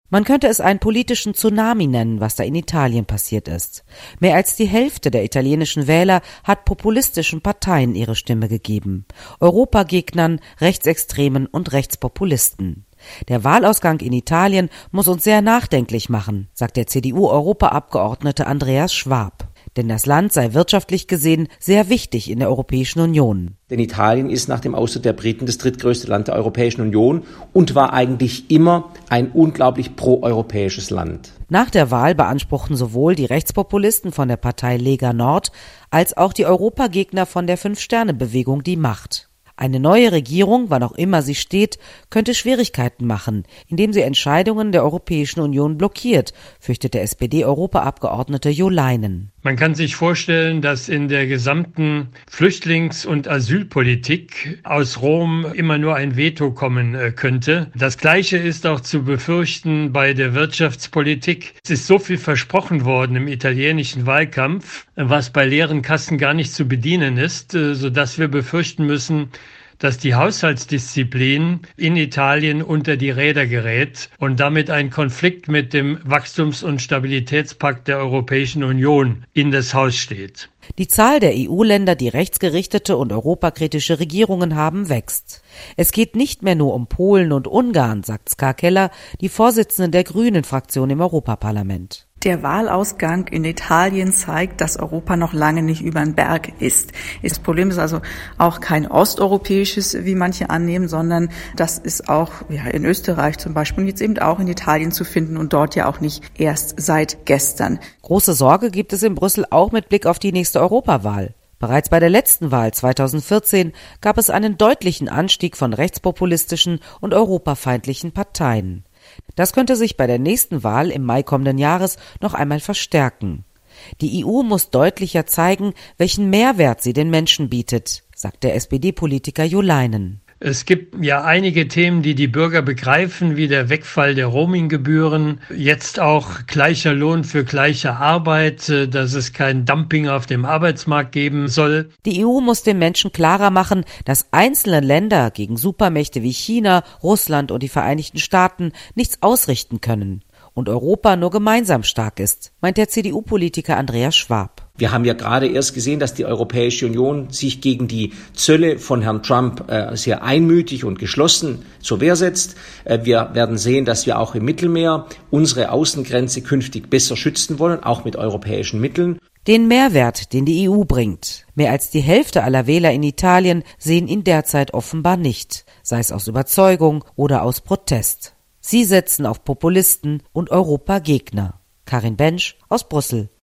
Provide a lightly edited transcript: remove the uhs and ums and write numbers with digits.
Man könnte es einen politischen Tsunami nennen, was da in Italien passiert ist. Mehr als die Hälfte der italienischen Wähler hat populistischen Parteien ihre Stimme gegeben. Europagegnern, Rechtsextremen und Rechtspopulisten. Der Wahlausgang in Italien muss uns sehr nachdenklich machen, sagt der CDU-Europaabgeordnete Andreas Schwab. Denn das Land sei wirtschaftlich gesehen sehr wichtig in der Europäischen Union. Denn Italien ist nach dem Austritt der Briten das drittgrößte Land der Europäischen Union und war eigentlich immer ein unglaublich proeuropäisches Land. Nach der Wahl beanspruchten sowohl die Rechtspopulisten von der Partei Lega Nord als auch die Europagegner von der Fünf-Sterne-Bewegung die Macht. Eine neue Regierung, wann auch immer sie steht, könnte Schwierigkeiten machen, indem sie Entscheidungen der Europäischen Union blockiert, fürchtet der SPD-Europaabgeordnete Jo Leinen. Man kann sich vorstellen, dass in der gesamten Flüchtlings- und Asylpolitik aus Rom immer nur ein Veto kommen könnte. Das Gleiche ist auch zu befürchten bei der Wirtschaftspolitik. Es ist so viel versprochen worden im italienischen Wahlkampf, was bei leeren Kassen gar nicht zu bedienen ist, sodass wir befürchten müssen, dass die Haushaltsdisziplin in Italien unter die Räder gerät und damit ein Konflikt mit dem Wachstums- und Stabilitätspakt der Europäischen Union in das Haus steht. Die Zahl der EU-Länder, die rechtsgerichtete und europakritische Regierungen haben, wächst. Es geht nicht mehr nur um Polen und Ungarn, sagt Ska Keller, die Vorsitzende der Grünen-Fraktion im Europaparlament. Der Wahlausgang in Italien zeigt, dass Europa noch lange nicht über den Berg ist. Das Problem ist also auch kein osteuropäisches, wie manche annehmen, sondern das ist auch in Österreich zum Beispiel und jetzt eben auch in Italien zu finden und dort ja auch nicht erst seit gestern. Große Sorge gibt es in Brüssel auch mit Blick auf die nächste Europawahl. Bereits bei der letzten Wahl 2014 gab es einen deutlichen Anstieg von rechtspopulistischen und europafeindlichen Parteien. Das könnte sich bei der nächsten Wahl im Mai kommenden Jahres noch einmal verstärken. Die EU muss deutlicher zeigen, welchen Mehrwert sie den Menschen bietet, sagt der SPD-Politiker Jo Leinen. Es gibt ja einige Themen, die die Bürger begreifen, wie der Wegfall der Roaminggebühren, jetzt auch gleicher Lohn für gleiche Arbeit, dass es kein Dumping auf dem Arbeitsmarkt geben soll. Die EU muss den Menschen klarer machen, dass einzelne Länder gegen Supermächte wie China, Russland und die Vereinigten Staaten nichts ausrichten können und Europa nur gemeinsam stark ist, meint der CDU-Politiker Andreas Schwab. Wir haben ja gerade erst gesehen, dass die Europäische Union sich gegen die Zölle von Herrn Trump sehr einmütig und geschlossen zur Wehr setzt. Wir werden sehen, dass wir auch im Mittelmeer unsere Außengrenze künftig besser schützen wollen, auch mit europäischen Mitteln. Den Mehrwert, den die EU bringt. Mehr als die Hälfte aller Wähler in Italien sehen ihn derzeit offenbar nicht, sei es aus Überzeugung oder aus Protest. Sie setzen auf Populisten und Europagegner. Karin Bensch aus Brüssel.